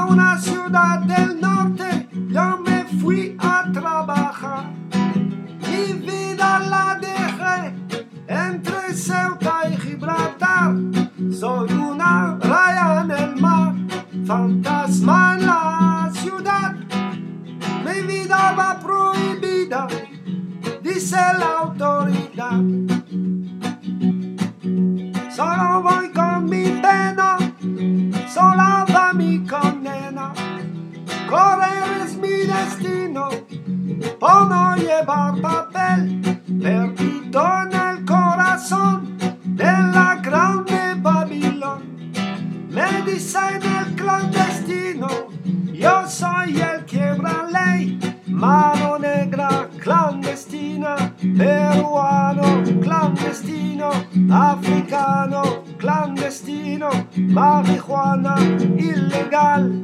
una ciudad del norte yo me fui a trabajar. Mi vida la dejé entre Ceuta y Gibraltar. Soy una raya en el mar, fantasma en la ciudad. Mi vida va prohibida, dice la autoridad. Solo voy con mi pena, sola va mi condena. Correr es mi destino, por no llevar papel. Perdido en el corazón de la grande Babilón. Me dicen el clandestino, yo soy el quiebra ley. Mano negra clandestina, peruano clandestino, africano clandestino, marihuana ilegal.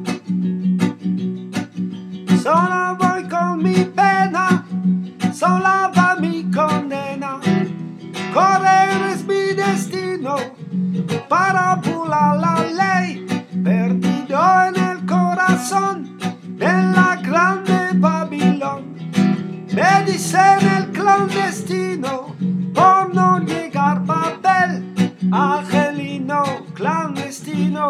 Solo voy con mi pena, sola va mi condena. Correr es mi destino para burlar la ley. Perdido en el corazón de la grande Babilón. Me dicen el clandestino por no llegar papel. Argelino clandestino,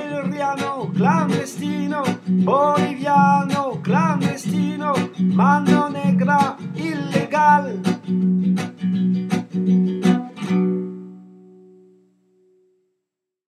nigeriano clandestino, boliviano clandestino, mano